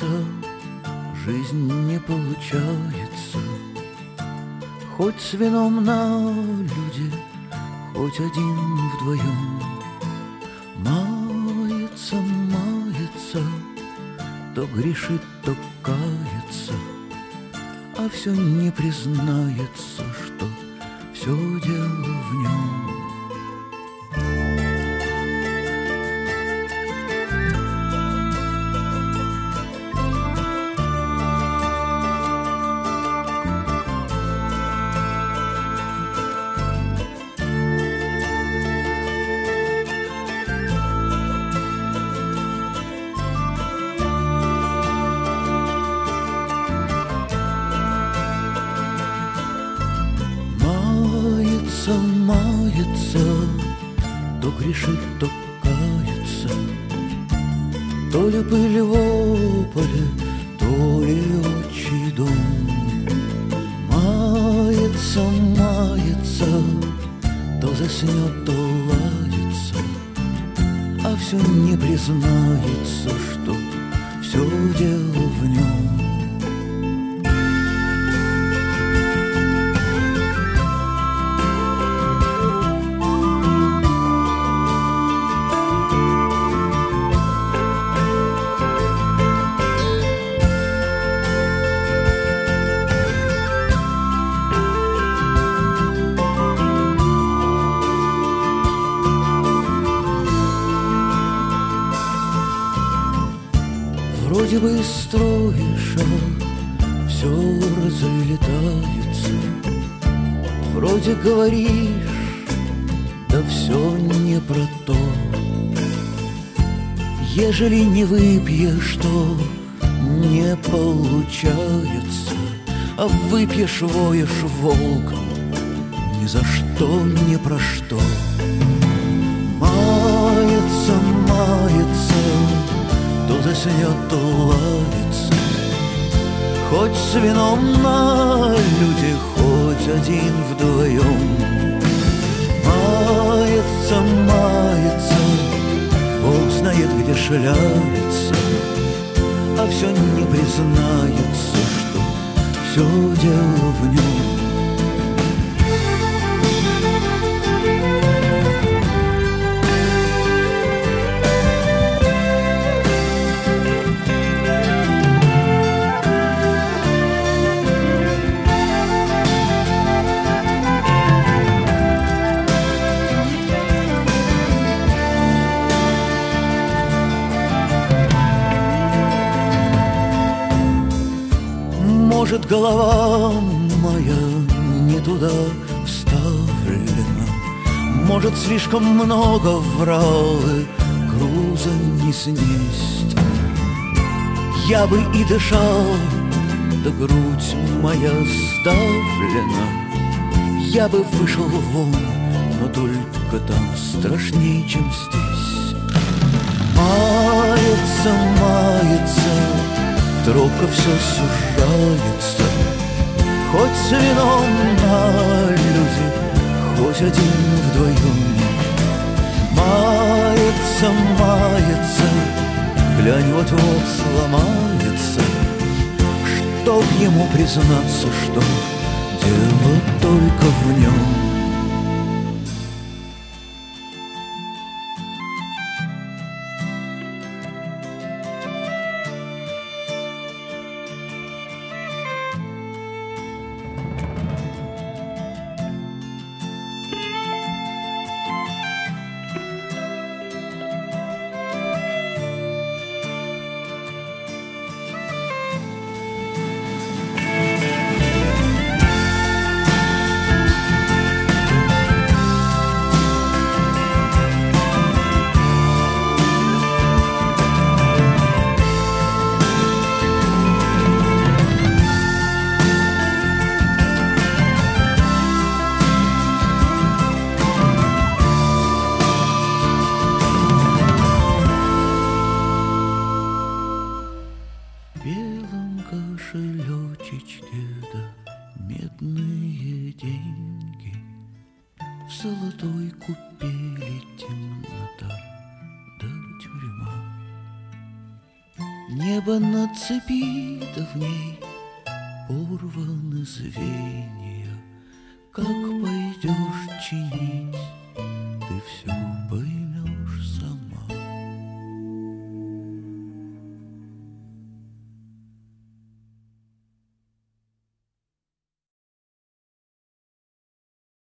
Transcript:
мается, жизнь не получается. Хоть с вином на люди, хоть один вдвоем. Мается, мается, то грешит, то кается, а все не признается, что все дело в нем. Мается, то грешит, то кается, то ли пыль в ополе, то ли отчий дом. Мается, мается, то заснет, то ладится, а все не признается, что все дело в нем. Вроде бы строишь, а все разлетается. Вроде говоришь, да все не про то. Ежели не выпьешь, то не получается, а выпьешь, воешь волком ни за что, ни про что. Мается, мается, то заснет, то ладится, хоть с вином на люди, хоть один вдвоем. Мается, мается, Бог знает, где шляется, а все не признается, что все дело в нем. Может, голова моя не туда вставлена, может, слишком много врал, и груза не снесть. Я бы и дышал, да грудь моя сдавлена. Я бы вышел вон, но только там страшнее, чем здесь. Мается, мается, тропка все сужается, хоть с вином на люди, хоть один вдвоем. Мается, мается, глянь, вот-вот сломается, чтоб ему признаться, что дело только в нем. Небо на цепи, да в ней порваны звенья. Как пойдешь чинить ты все